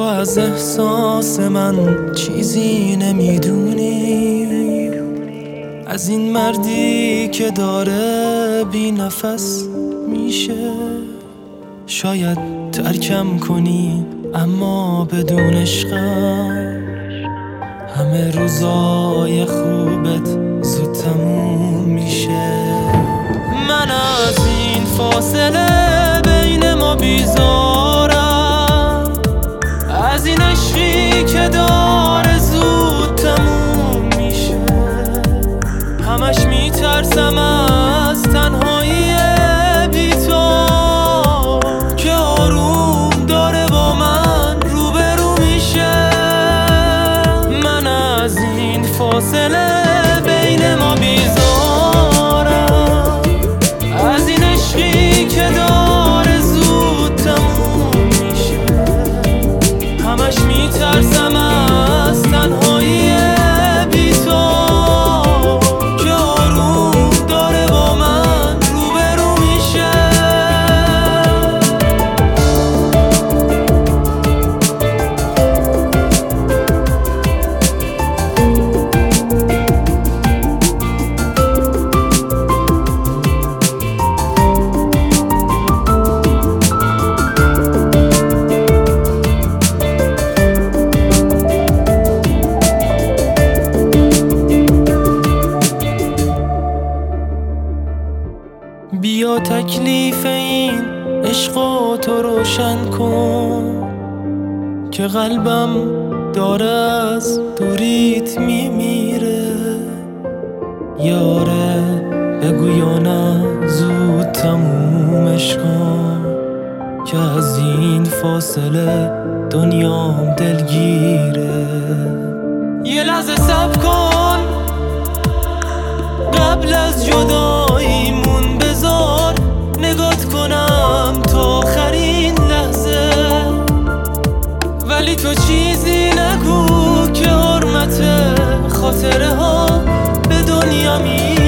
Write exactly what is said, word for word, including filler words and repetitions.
تو از احساس من چیزی نمیدونی، از این مردی که داره بی نفس میشه. شاید ترکم کنی اما بدون عشقم همه روزای خوبت زود تموم میشه. من از این فاصله بین ما بیزارم، از این عشقی که داره زود تموم میشه. همش میترسم از تنهایی بی تو که آروم داره با من روبرو میشه. من از این فاصله بین ما بیزارم، از این عشقی که داره زود تموم میشه. همش میترسم از تنهایی بی تو که آروم داره با من روبرو میشه. بیا تکلیف این عشقو تو روشن کن که قلبم داره از دوریت میمیره. یاره بگو یا نه زود تمومش کن که از این فاصله دنیام دلگیره. یه لحظه صبر کن قبل از جداییمون، بذار نگات کنم تا آخرین لحظه. ولی تو چیزی نگو که حرمت خاطره ها به دنیا می